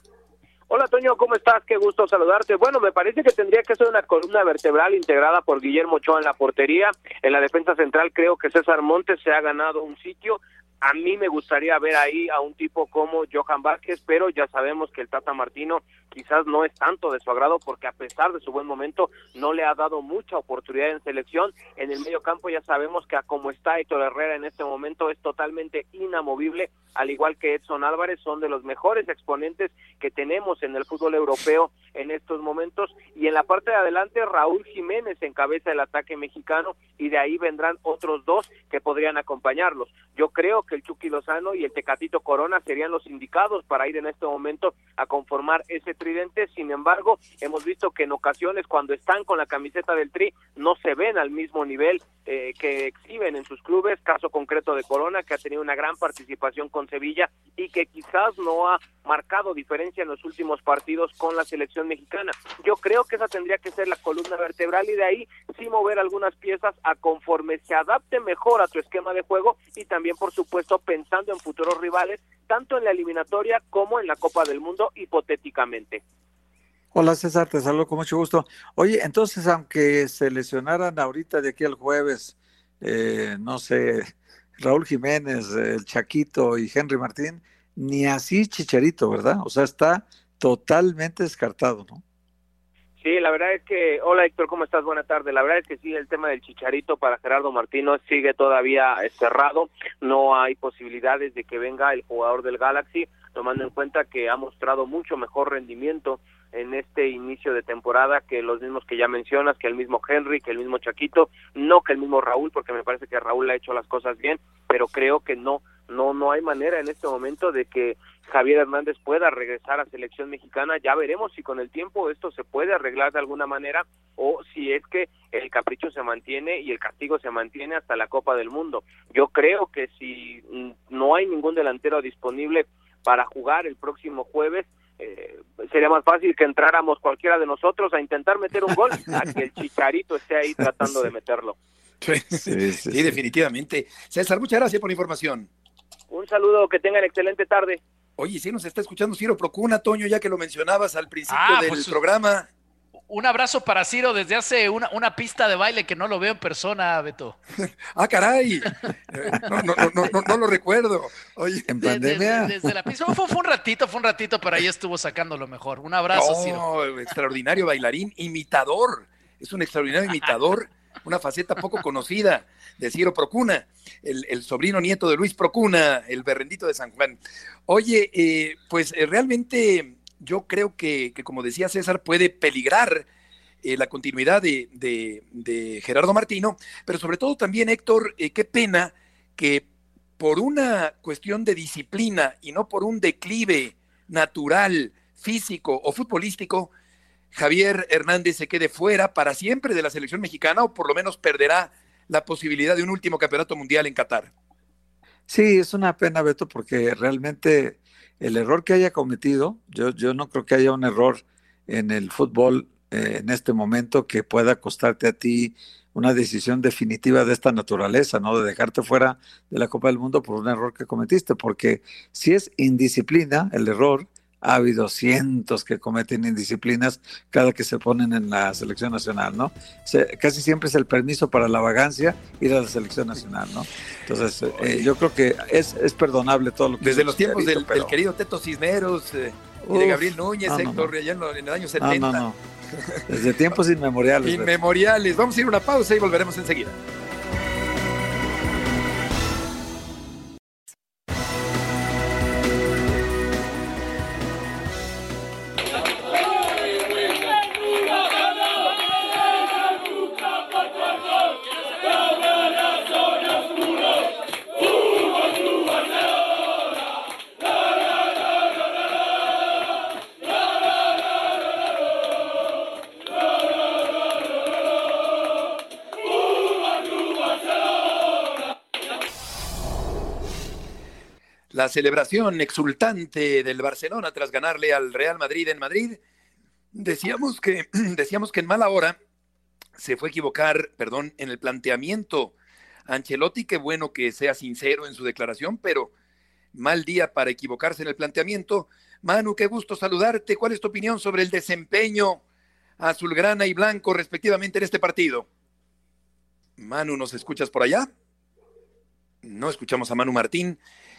Speaker 10: Hola Toño, ¿cómo estás? Qué gusto saludarte. Bueno, me parece que tendría que ser una columna vertebral integrada por Guillermo Ochoa en la portería. En la defensa central creo que César Montes se ha ganado un sitio. A mí me gustaría ver ahí a un tipo como Johan Vázquez, pero ya sabemos que el Tata Martino quizás no es tanto de su agrado, porque a pesar de su buen momento no le ha dado mucha oportunidad en selección. En el medio campo ya sabemos que a como está Héctor Herrera en este momento es totalmente inamovible, al igual que Edson Álvarez, son de los mejores exponentes que tenemos en el fútbol europeo en estos momentos, y en la parte de adelante Raúl Jiménez encabeza el ataque mexicano, y de ahí vendrán otros dos que podrían acompañarlos. Yo creo que el Chucky Lozano y el Tecatito Corona serían los indicados para ir en este momento a conformar ese tridente. Sin embargo, hemos visto que en ocasiones cuando están con la camiseta del Tri no se ven al mismo nivel eh, que exhiben en sus clubes, caso concreto de Corona, que ha tenido una gran participación con Sevilla y que quizás no ha marcado diferencia en los últimos partidos con la selección mexicana. Yo creo que esa tendría que ser la columna vertebral, y de ahí sí mover algunas piezas a conforme se adapte mejor a tu esquema de juego, y también por supuesto pensando en futuros rivales, tanto en la eliminatoria como en la Copa del Mundo hipotéticamente.
Speaker 5: Hola César, te saludo con mucho gusto. Oye, entonces aunque se lesionaran ahorita de aquí al jueves, eh, no sé, Raúl Jiménez, el Chaquito y Henry Martín, ni así Chicharito, ¿verdad? O sea, está totalmente descartado, ¿no?
Speaker 10: Sí, la verdad es que, hola Héctor, ¿cómo estás? Buena tarde. La verdad es que sí, el tema del Chicharito para Gerardo Martino sigue todavía cerrado, no hay posibilidades de que venga el jugador del Galaxy, tomando en cuenta que ha mostrado mucho mejor rendimiento en este inicio de temporada que los mismos que ya mencionas, que el mismo Henry, que el mismo Chaquito, no que el mismo Raúl, porque me parece que Raúl ha hecho las cosas bien, pero creo que no, no, no hay manera en este momento de que Javier Hernández pueda regresar a selección mexicana. Ya veremos si con el tiempo esto se puede arreglar de alguna manera, o si es que el capricho se mantiene y el castigo se mantiene hasta la Copa del Mundo. Yo creo que si no hay ningún delantero disponible para jugar el próximo jueves, Eh, sería más fácil que entráramos cualquiera de nosotros a intentar meter un gol, a que el Chicharito esté ahí tratando sí. de meterlo.
Speaker 4: Sí, sí, sí, sí, sí, definitivamente. César, muchas gracias por la información.
Speaker 10: Un saludo, que tengan excelente tarde.
Speaker 4: Oye, sí nos está escuchando Ciro Procuna, Toño, ya que lo mencionabas al principio
Speaker 6: ah,
Speaker 4: del
Speaker 6: pues,
Speaker 4: programa.
Speaker 6: Un abrazo para Ciro desde hace una, una pista de baile que no lo veo en persona, Beto.
Speaker 4: ¡Ah, caray! No, no, no, no, no, no lo recuerdo. Oye,
Speaker 5: en pandemia.
Speaker 6: Desde, desde la pista. Fue, fue un ratito, fue un ratito, pero ahí estuvo sacando lo mejor. Un abrazo,
Speaker 4: no,
Speaker 6: Ciro.
Speaker 4: Extraordinario bailarín, imitador. Es un extraordinario imitador, una faceta poco conocida de Ciro Procuna, el, el sobrino nieto de Luis Procuna, el berrendito de San Juan. Oye, eh, pues eh, realmente... yo creo que, que, como decía César, puede peligrar eh, la continuidad de, de, de Gerardo Martino, pero sobre todo también, Héctor, eh, qué pena que por una cuestión de disciplina y no por un declive natural, físico o futbolístico, Javier Hernández se quede fuera para siempre de la selección mexicana, o por lo menos perderá la posibilidad de un último campeonato mundial en Qatar.
Speaker 5: Sí, es una pena, Beto, porque realmente el error que haya cometido, yo, yo no creo que haya un error en el fútbol eh, en este momento que pueda costarte a ti una decisión definitiva de esta naturaleza, ¿no? De dejarte fuera de la Copa del Mundo por un error que cometiste, porque si es indisciplina el error, ha habido cientos que cometen indisciplinas cada que se ponen en la selección nacional, ¿no? Se, casi siempre es el permiso para la vagancia ir a la selección nacional, ¿no? Entonces, eh, yo creo que es, es perdonable todo lo que...
Speaker 4: Desde los tiempos del, pero... del querido Teto Cisneros eh, Uf, y de Gabriel Núñez, no, Héctor, no, no. allá en, lo, en el año setenta.
Speaker 5: No, no, no. Desde tiempos inmemoriales.
Speaker 4: Inmemoriales. Vamos a ir a una pausa y volveremos enseguida. La celebración exultante del Barcelona tras ganarle al Real Madrid en Madrid. Decíamos que, decíamos que en mala hora se fue a equivocar, perdón, en el planteamiento Ancelotti. Qué bueno que sea sincero en su declaración, pero mal día para equivocarse en el planteamiento. Manu, qué gusto saludarte. ¿Cuál es tu opinión sobre el desempeño azulgrana y blanco respectivamente en este partido? Manu, ¿nos escuchas por allá? No escuchamos a Manu Martín,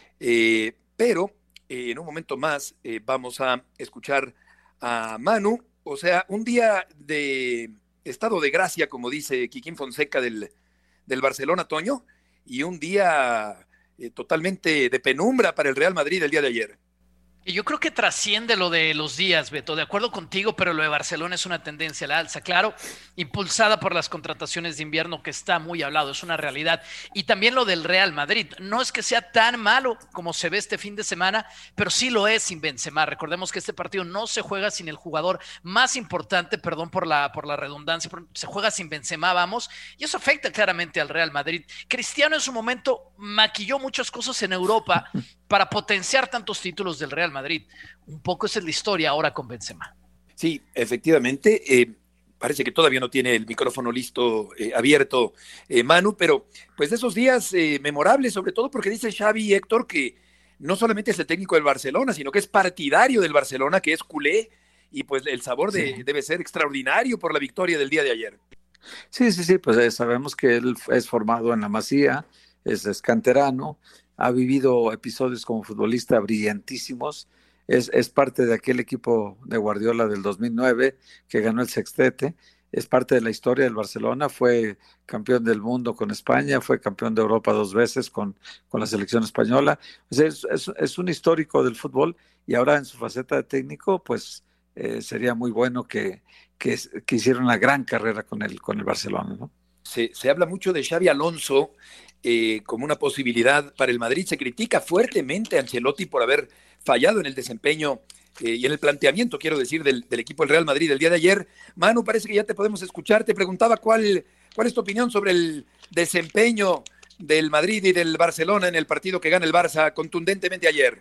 Speaker 4: eh, pero eh, en un momento más eh, vamos a escuchar a Manu. O sea, un día de estado de gracia, como dice Kikín Fonseca del, del Barcelona, Toño, y un día eh, totalmente de penumbra para el Real Madrid el día de ayer.
Speaker 6: Y yo creo que trasciende lo de los días, Beto, de acuerdo contigo, pero lo de Barcelona es una tendencia a la alza, claro, impulsada por las contrataciones de invierno que está muy hablado, es una realidad. Y también lo del Real Madrid, no es que sea tan malo como se ve este fin de semana, pero sí lo es sin Benzema. Recordemos que este partido no se juega sin el jugador más importante, perdón por la, por la redundancia, se juega sin Benzema, vamos, y eso afecta claramente al Real Madrid. Cristiano en su momento maquilló muchas cosas en Europa para potenciar tantos títulos del Real Madrid. Un poco esa es la historia ahora con Benzema.
Speaker 4: Sí, efectivamente. Eh, parece que todavía no tiene el micrófono listo, eh, abierto, eh, Manu, pero pues de esos días eh, memorables, sobre todo porque dice Xavi, Héctor, que no solamente es el técnico del Barcelona, sino que es partidario del Barcelona, que es culé, y pues el sabor de, sí. debe ser extraordinario por la victoria del día de ayer.
Speaker 5: Sí, sí, sí, pues eh, sabemos que él es formado en la Masía, es, es canterano, ha vivido episodios como futbolista brillantísimos, es, es parte de aquel equipo de Guardiola del dos mil nueve que ganó el sextete, es parte de la historia del Barcelona, fue campeón del mundo con España, fue campeón de Europa dos veces con, con la selección española, o sea, es, es, es un histórico del fútbol y ahora en su faceta de técnico, pues eh, sería muy bueno que, que, que hiciera una gran carrera con el, con el Barcelona, ¿no?
Speaker 4: Se, se habla mucho de Xabi Alonso eh, como una posibilidad para el Madrid. Se critica fuertemente a Ancelotti por haber fallado en el desempeño eh, y en el planteamiento, quiero decir, del, del equipo del Real Madrid el día de ayer. Manu, parece que ya te podemos escuchar. Te preguntaba cuál, cuál es tu opinión sobre el desempeño del Madrid y del Barcelona en el partido que gana el Barça contundentemente ayer.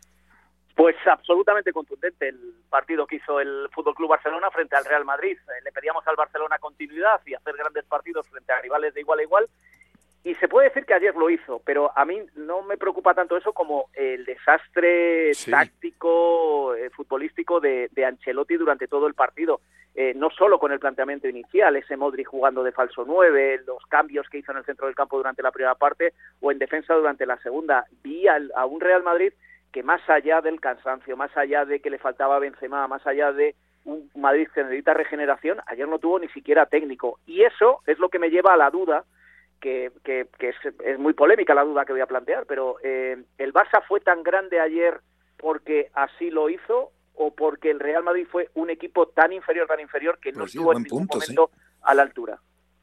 Speaker 11: Pues absolutamente contundente el partido que hizo el Fútbol Club Barcelona frente al Real Madrid. Eh, le pedíamos al Barcelona continuidad y hacer grandes partidos frente a rivales de igual a igual. Y se puede decir que ayer lo hizo, pero a mí no me preocupa tanto eso como el desastre sí. táctico, eh, futbolístico de, de Ancelotti durante todo el partido. Eh, no solo con el planteamiento inicial, ese Modric jugando de falso nueve, los cambios que hizo en el centro del campo durante la primera parte o en defensa durante la segunda. Vi al, a un Real Madrid que más allá del cansancio, más allá de que le faltaba Benzema, más allá de un Madrid que necesita regeneración, ayer no tuvo ni siquiera técnico. Y eso es lo que me lleva a la duda, que, que, que es, es muy polémica la duda que voy a plantear, pero eh, ¿el Barça fue tan grande ayer porque así lo hizo o porque el Real Madrid fue un equipo tan inferior, tan inferior que no pues sí, estuvo en ningún punto, momento sí. a la altura?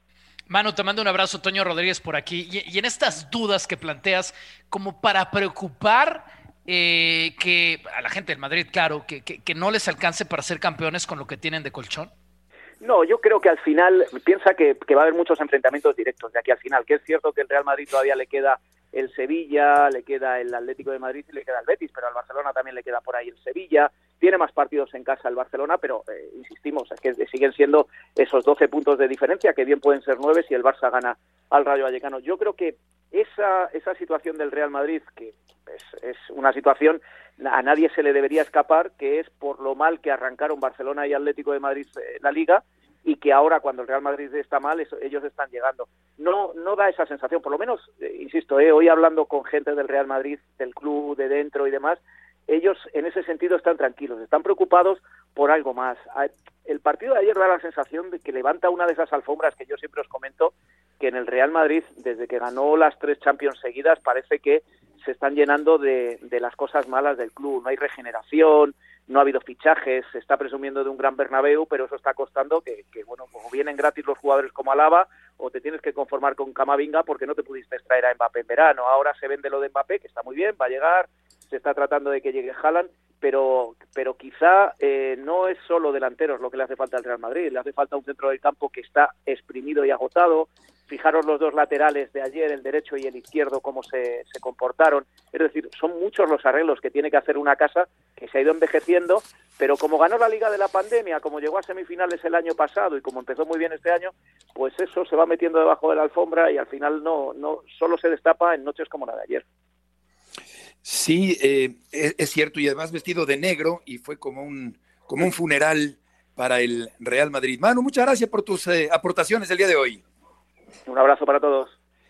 Speaker 6: Manu, te mando un abrazo, Toño Rodríguez por aquí. Y, y en estas dudas que planteas, como para preocupar eh, que a la gente del Madrid, claro, que, que, que no les alcance para ser campeones con lo que tienen de colchón.
Speaker 11: No, yo creo que al final, piensa que, que va a haber muchos enfrentamientos directos de aquí al final, que es cierto que el Real Madrid todavía le queda el Sevilla, le queda el Atlético de Madrid y le queda el Betis, pero al Barcelona también le queda por ahí el Sevilla, tiene más partidos en casa el Barcelona, pero eh, insistimos, es que siguen siendo esos doce puntos de diferencia, que bien pueden ser nueve si el Barça gana al Rayo Vallecano. Yo creo que esa, esa situación del Real Madrid, que es, es una situación, a nadie se le debería escapar, que es por lo mal que arrancaron Barcelona y Atlético de Madrid eh, la Liga, y que ahora cuando el Real Madrid está mal, eso, ellos están llegando. No no da esa sensación, por lo menos, eh, insisto, eh, hoy hablando con gente del Real Madrid, del club, de dentro y demás, ellos en ese sentido están tranquilos, están preocupados por algo más. El partido de ayer da la sensación de que levanta una de esas alfombras que yo siempre os comento, que en el Real Madrid, desde que ganó las tres Champions seguidas, parece que se están llenando de, de las cosas malas del club. No hay regeneración, no ha habido fichajes, se está presumiendo de un gran Bernabéu, pero eso está costando que, que bueno, o vienen gratis los jugadores como Alaba, o te tienes que conformar con Camavinga porque no te pudiste extraer a Mbappé en verano. Ahora se vende lo de Mbappé, que está muy bien, va a llegar, se está tratando de que llegue Haaland, pero pero quizá eh, no es solo delanteros lo que le hace falta al Real Madrid, le hace falta un centro del campo que está exprimido y agotado. Fijaros los dos laterales de ayer, el derecho y el izquierdo, cómo se, se comportaron. Es decir, son muchos los arreglos que tiene que hacer una casa que se ha ido envejeciendo, pero como ganó la Liga de la pandemia, como llegó a semifinales el año pasado y como empezó muy bien este año, pues eso se va metiendo debajo de la alfombra y al final no, no solo se destapa en noches como la de ayer.
Speaker 4: Sí, eh, es, es cierto, y además vestido de negro, y fue como un, como un funeral para el Real Madrid. Manu, muchas gracias por tus eh, aportaciones el día de hoy.
Speaker 11: Un abrazo para todos.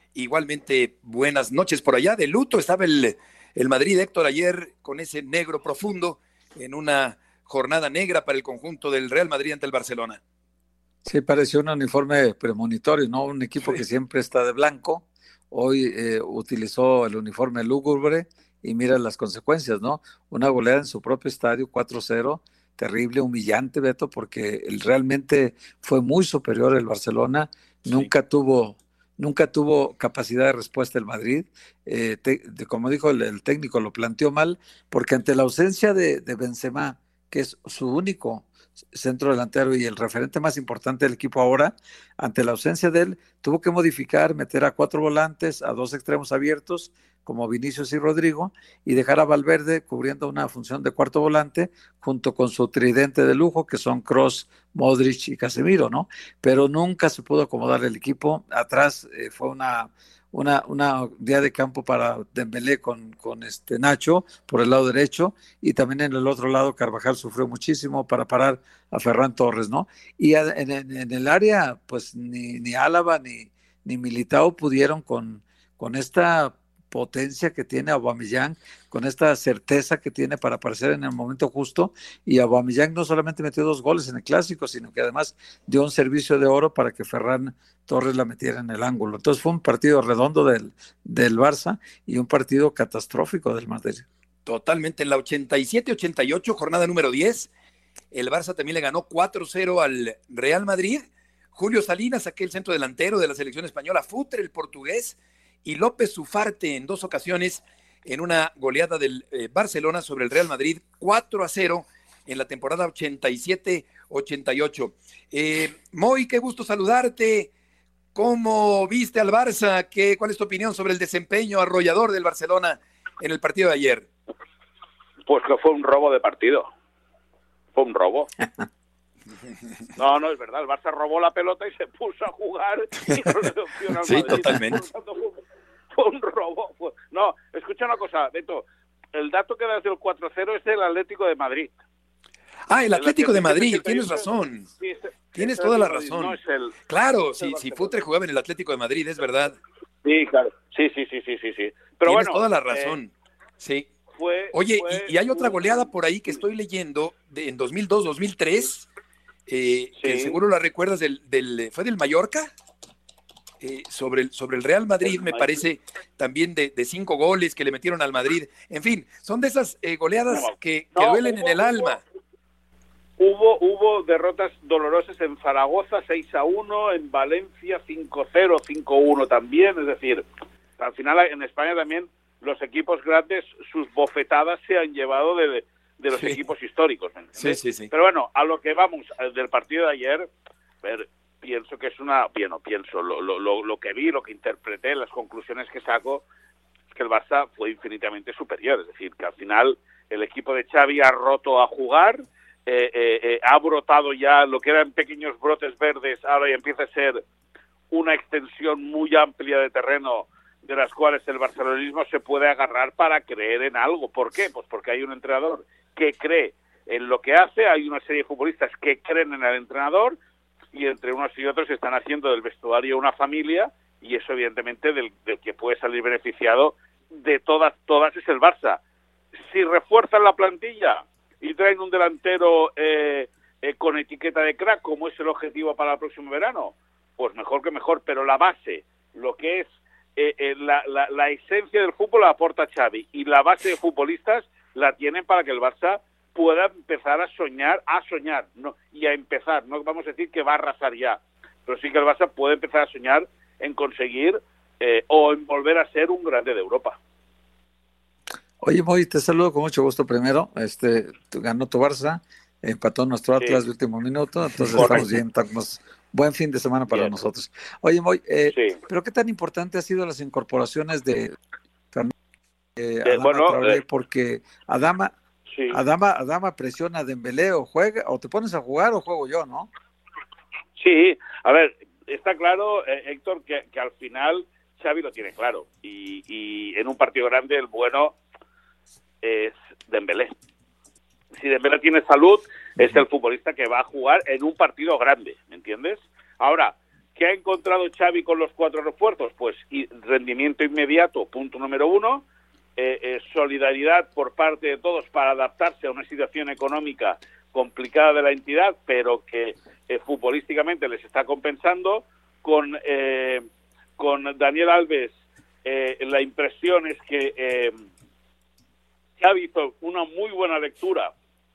Speaker 4: Igualmente, buenas noches por allá. De luto estaba el, el Madrid, Héctor, ayer con ese negro profundo en una jornada negra para el conjunto del Real Madrid ante el Barcelona.
Speaker 5: Sí, pareció un uniforme premonitorio, ¿no? Un equipo sí. que siempre está de blanco. Hoy eh, utilizó el uniforme lúgubre y mira las consecuencias, ¿no? Una goleada en su propio estadio, cuatro cero, terrible, humillante, Beto, porque él realmente fue muy superior el Barcelona, sí. nunca tuvo... Nunca tuvo capacidad de respuesta el Madrid, eh, te, de, como dijo el, el técnico, lo planteó mal, porque ante la ausencia de, de Benzema, que es su único centro delantero y el referente más importante del equipo ahora, ante la ausencia de él, tuvo que modificar, meter a cuatro volantes, a dos extremos abiertos, como Vinicius y Rodrigo, y dejar a Valverde cubriendo una función de cuarto volante, junto con su tridente de lujo, que son Kroos, Modric y Casemiro, ¿no? Pero nunca se pudo acomodar el equipo. Atrás eh, fue una, una, una día de campo para Dembélé con, con este Nacho por el lado derecho, y también en el otro lado Carvajal sufrió muchísimo para parar a Ferran Torres, ¿no? Y a, en, en el área, pues ni, ni Álava ni, ni Militao pudieron con, con esta potencia que tiene Aubameyang, con esta certeza que tiene para aparecer en el momento justo, y Aubameyang no solamente metió dos goles en el Clásico, sino que además dio un servicio de oro para que Ferran Torres la metiera en el ángulo. Entonces fue un partido redondo del, del Barça y un partido catastrófico del Madrid.
Speaker 4: Totalmente, en la ochenta y siete ochenta y ocho, jornada número diez, el Barça también le ganó cuatro cero al Real Madrid. Julio Salinas, aquel centro delantero de la selección española, Futre, el portugués, y López Ufarte en dos ocasiones en una goleada del eh, Barcelona sobre el Real Madrid, cuatro a cero en la temporada ochenta y siete ochenta y ocho. Eh, Moy, qué gusto saludarte. ¿Cómo viste al Barça? ¿Qué, ¿Cuál es tu opinión sobre el desempeño arrollador del Barcelona en el partido de ayer?
Speaker 12: Pues que fue un robo de partido. Fue un robo. No, no, es verdad, el Barça robó la pelota y se puso a jugar y no le dio opción al
Speaker 4: sí,
Speaker 12: Madrid.
Speaker 4: totalmente.
Speaker 12: Fue un robo. Fue... No, escucha una cosa, Beto, el dato que das del cuatro cero es del Atlético de Madrid.
Speaker 4: Ah, el Atlético de Madrid, tienes razón.
Speaker 12: Sí, es,
Speaker 4: tienes
Speaker 12: es
Speaker 4: toda la
Speaker 12: Madrid,
Speaker 4: razón.
Speaker 12: no es el,
Speaker 4: claro,
Speaker 12: es
Speaker 4: si, si Futre jugaba en el Atlético de Madrid, es verdad.
Speaker 12: Sí, claro, sí, sí, sí, sí, sí. sí. Pero
Speaker 4: tienes
Speaker 12: bueno,
Speaker 4: toda la razón,
Speaker 12: eh,
Speaker 4: sí.
Speaker 12: Fue,
Speaker 4: Oye,
Speaker 12: fue
Speaker 4: y, y hay otra goleada por ahí que estoy leyendo de, en dos mil dos dos mil tres, eh, sí. que seguro la recuerdas, del, del ¿fue del Mallorca? Eh, sobre, el, sobre el Real Madrid, me parece, también de, de cinco goles que le metieron al Madrid. En fin, son de esas eh, goleadas
Speaker 12: no,
Speaker 4: que, que
Speaker 12: no,
Speaker 4: duelen
Speaker 12: hubo,
Speaker 4: en el alma.
Speaker 12: Hubo, hubo derrotas dolorosas en Zaragoza seis a uno, en Valencia cinco cero, cinco uno también, es decir, al final en España también los equipos grandes, sus bofetadas se han llevado de, de los sí. equipos históricos.
Speaker 4: Sí, sí, sí.
Speaker 12: Pero bueno, a lo que vamos del partido de ayer, ver, pienso que es una, bien, no pienso, lo, lo, lo, lo que vi, lo que interpreté, las conclusiones que saco, es que el Barça fue infinitamente superior, es decir, que al final el equipo de Xavi ha roto a jugar, eh, eh, eh, ha brotado ya lo que eran pequeños brotes verdes, ahora ya empieza a ser una extensión muy amplia de terreno de las cuales el barcelonismo se puede agarrar para creer en algo. ¿Por qué? Pues porque hay un entrenador que cree en lo que hace, hay una serie de futbolistas que creen en el entrenador, y entre unos y otros están haciendo del vestuario una familia, y eso evidentemente del, del que puede salir beneficiado de todas, todas es el Barça. Si refuerzan la plantilla y traen un delantero eh, eh, con etiqueta de crack, como es el objetivo para el próximo verano, pues mejor que mejor, pero la base, lo que es eh, eh, la, la, la esencia del fútbol la aporta Xavi, y la base de futbolistas la tienen para que el Barça pueda empezar a soñar, a soñar, no, y a empezar, no vamos a decir que va a arrasar ya, pero sí que el Barça puede empezar a soñar en conseguir eh, o en volver a ser un grande de Europa.
Speaker 5: Oye, Moy, te saludo con mucho gusto primero, este, ganó tu Barça, empató nuestro Atlas sí. de último minuto, entonces Correcto. estamos bien, estamos, buen fin de semana para bien. nosotros. Oye, Moy, eh, sí. pero ¿qué tan importante han sido las incorporaciones de eh, Adama bueno, Traoré? Eh, porque Adama Sí. Adama, Adama presiona a Dembélé, o juega, o te pones a jugar o juego yo, ¿no?
Speaker 12: Sí, a ver, está claro, eh, Héctor, que, que al final Xavi lo tiene claro, y, y en un partido grande el bueno es Dembélé. Si Dembélé tiene salud, uh-huh. es el futbolista que va a jugar en un partido grande, ¿me entiendes? Ahora, ¿Qué ha encontrado Xavi con los cuatro refuerzos? Pues y rendimiento inmediato, punto número uno, eh, eh, solidaridad por parte de todos para adaptarse a una situación económica complicada de la entidad, pero que eh, futbolísticamente les está compensando. Con, eh, con Daniel Alves, eh, la impresión es que eh, Xavi hizo una muy buena lectura,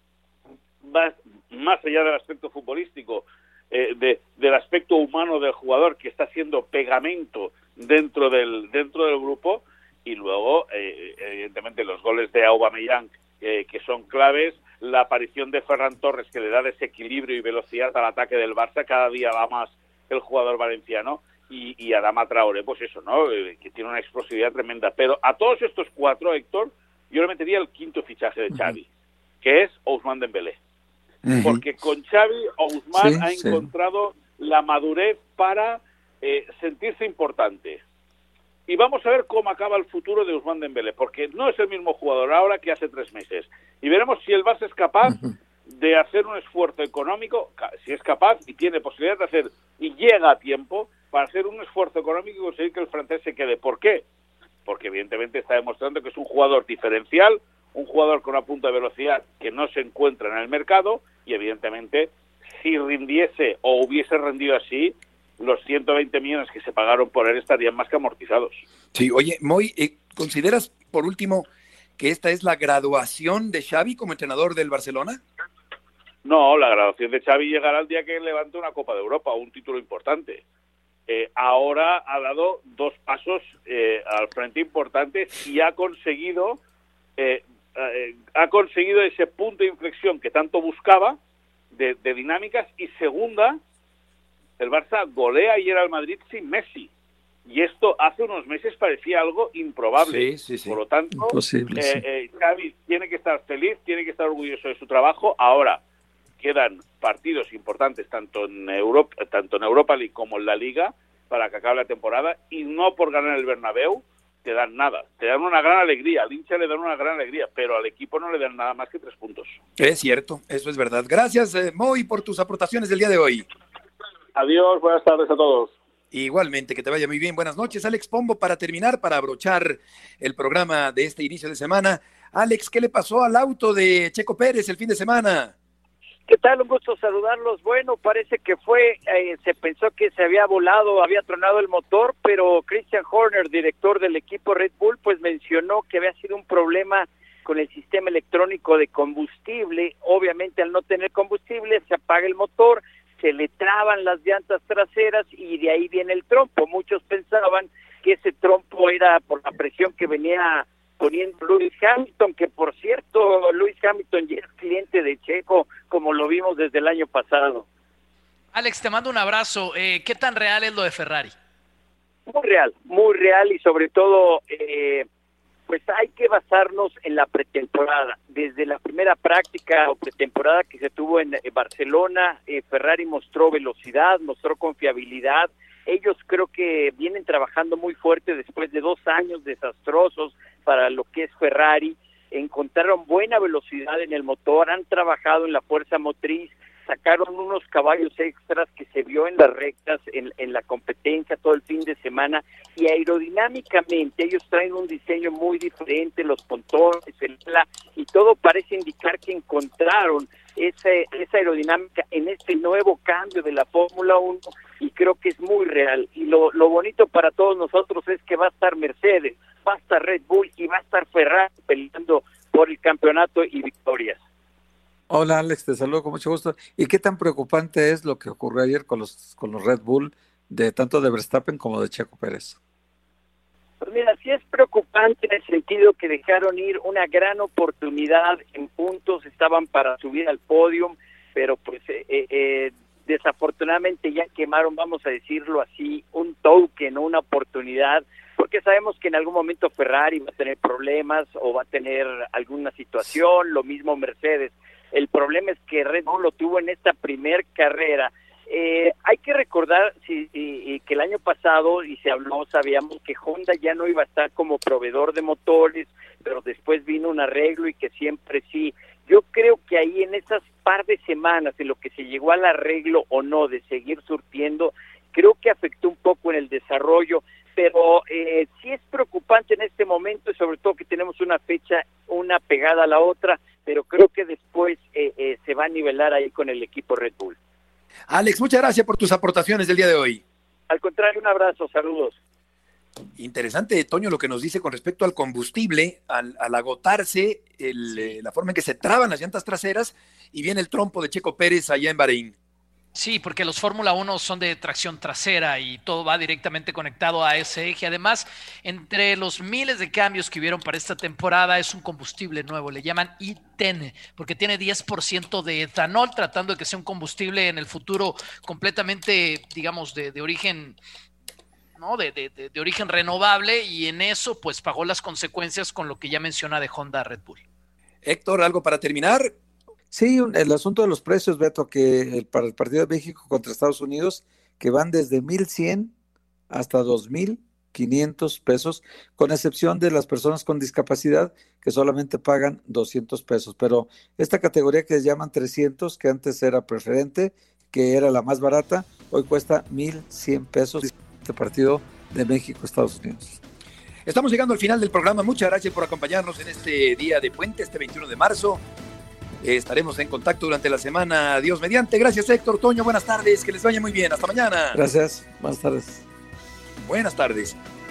Speaker 12: más, más allá del aspecto futbolístico, eh, de, del aspecto humano del jugador, que está siendo pegamento dentro del dentro del grupo, y luego, eh, evidentemente, los goles de Aubameyang, eh, que son claves, la aparición de Ferran Torres, que le da desequilibrio y velocidad al ataque del Barça, cada día va más el jugador valenciano, y, y Adama Traoré, pues eso, ¿no? Eh, que tiene una explosividad tremenda. Pero a todos estos cuatro, Héctor, yo le metería el quinto fichaje de Xavi, uh-huh. que es Ousmane Dembélé. Uh-huh. Porque con Xavi, Ousmane sí, ha sí. encontrado la madurez para eh, sentirse importante. Y vamos a ver cómo acaba el futuro de Ousmane Dembélé, porque no es el mismo jugador ahora que hace tres meses. Y veremos si el Barça es capaz uh-huh. de hacer un esfuerzo económico, si es capaz y tiene posibilidad de hacer, y llega a tiempo, para hacer un esfuerzo económico y conseguir que el francés se quede. ¿Por qué? Porque evidentemente está demostrando que es un jugador diferencial, un jugador con una punta de velocidad que no se encuentra en el mercado, y evidentemente si rindiese o hubiese rendido así, los ciento veinte millones que se pagaron por él estarían más que amortizados.
Speaker 4: Sí, oye, Moy, eh, ¿consideras por último que esta es la graduación de Xavi como entrenador del Barcelona?
Speaker 12: No, la graduación de Xavi llegará el día que levante una Copa de Europa, un título importante. Eh, ahora ha dado dos pasos eh, al frente importantes y ha conseguido eh, eh, ha conseguido ese punto de inflexión que tanto buscaba de, de dinámicas. Y segunda, el Barça golea ayer al Madrid sin Messi, y esto hace unos meses parecía algo improbable.
Speaker 4: Sí, sí, sí.
Speaker 12: Por lo tanto,
Speaker 5: Imposible,
Speaker 12: eh,
Speaker 5: sí.
Speaker 12: eh, Xavi tiene que estar feliz, tiene que estar orgulloso de su trabajo. Ahora quedan partidos importantes tanto en Europa, tanto en Europa League como en la Liga para que acabe la temporada, y no por ganar el Bernabéu te dan nada, te dan una gran alegría, al hincha le dan una gran alegría, pero al equipo no le dan nada más que tres puntos.
Speaker 4: Es cierto, eso es verdad. Gracias, eh, Moy, por tus aportaciones del día de hoy.
Speaker 12: Adiós, buenas tardes a todos.
Speaker 4: Igualmente, que te vaya muy bien. Buenas noches, Alex Pombo, para terminar, para abrochar el programa de este inicio de semana. Alex, ¿qué le pasó al auto de Checo Pérez el fin de semana?
Speaker 13: ¿Qué tal? Un gusto saludarlos. Bueno, parece que fue, eh, se pensó que se había volado, había tronado el motor, pero Christian Horner, director del equipo Red Bull, pues mencionó que había sido un problema con el sistema electrónico de combustible. Obviamente, al no tener combustible, se apaga el motor, se le traban las llantas traseras y de ahí viene el trompo. Muchos pensaban que ese trompo era por la presión que venía poniendo Lewis Hamilton, que por cierto, Lewis Hamilton ya es cliente de Checo, como lo vimos desde el año pasado.
Speaker 6: Alex, te mando un abrazo. Eh, ¿Qué tan real es lo de Ferrari?
Speaker 13: Muy real, muy real, y sobre todo, eh, pues hay que basarnos en la pretemporada. Desde la primera práctica o pretemporada que se tuvo en Barcelona, eh, Ferrari mostró velocidad, mostró confiabilidad. Ellos creo que vienen trabajando muy fuerte después de dos años desastrosos para lo que es Ferrari. Encontraron buena velocidad en el motor, han trabajado en la fuerza motriz, sacaron unos caballos extras que se vio en las rectas, en, en la competencia todo el fin de semana, y aerodinámicamente ellos traen un diseño muy diferente, los pontones, el ala, y todo parece indicar que encontraron ese, esa aerodinámica en este nuevo cambio de la Fórmula uno, y creo que es muy real. Y lo, lo bonito para todos nosotros es que va a estar Mercedes, va a estar Red Bull y va a estar Ferrari peleando por el campeonato y victorias.
Speaker 5: Hola Alex, te saludo con mucho gusto. ¿Y qué tan preocupante es lo que ocurrió ayer con los con los Red Bull, de tanto de Verstappen como de Checo Pérez?
Speaker 13: Pues mira, sí es preocupante en el sentido que dejaron ir una gran oportunidad en puntos, estaban para subir al podio, pero pues eh, eh, desafortunadamente ya quemaron, vamos a decirlo así, un token, una oportunidad, porque sabemos que en algún momento Ferrari va a tener problemas o va a tener alguna situación, lo mismo Mercedes. El problema es que Red Bull lo tuvo en esta primer carrera. Eh, hay que recordar sí, y, y que el año pasado, y se habló, sabíamos que Honda ya no iba a estar como proveedor de motores, pero después vino un arreglo y que siempre sí. Yo creo que ahí en esas par de semanas, en lo que se llegó al arreglo o no de seguir surtiendo, creo que afectó un poco en el desarrollo, pero eh, sí es preocupante en este momento, y sobre todo que tenemos una fecha, una pegada a la otra, pero creo que después eh, eh, se va a nivelar ahí con el equipo Red Bull.
Speaker 4: Alex, muchas gracias por tus aportaciones del día de hoy.
Speaker 13: Al contrario, un abrazo, saludos.
Speaker 4: Interesante, Toño, lo que nos dice con respecto al combustible, al, al agotarse el, eh, la forma en que se traban las llantas traseras y viene el trompo de Checo Pérez allá en Bahrein.
Speaker 6: Sí, porque los Fórmula uno son de tracción trasera y todo va directamente conectado a ese eje. Además, entre los miles de cambios que hubieron para esta temporada es un combustible nuevo, le llaman I diez, porque tiene diez por ciento de etanol, tratando de que sea un combustible en el futuro completamente, digamos, de, de origen... ¿no? De, de, de, de origen renovable, y en eso pues pagó las consecuencias con lo que ya menciona de Honda Red Bull.
Speaker 4: Héctor, ¿algo para terminar?
Speaker 5: Sí, el asunto de los precios, Beto, que el, para el partido de México contra Estados Unidos, que van desde mil cien hasta dos mil quinientos pesos, con excepción de las personas con discapacidad, que solamente pagan doscientos pesos, pero esta categoría que les llaman trescientos, que antes era preferente, que era la más barata, hoy cuesta mil cien pesos. Este partido de México-Estados Unidos.
Speaker 4: Estamos llegando al final del programa. Muchas gracias por acompañarnos en este día de puente, este veintiuno de marzo. Eh, estaremos en contacto durante la semana. Dios mediante. Gracias, Héctor. Toño, buenas tardes. Que les vaya muy bien. Hasta mañana.
Speaker 5: Gracias. Buenas tardes.
Speaker 4: Buenas tardes.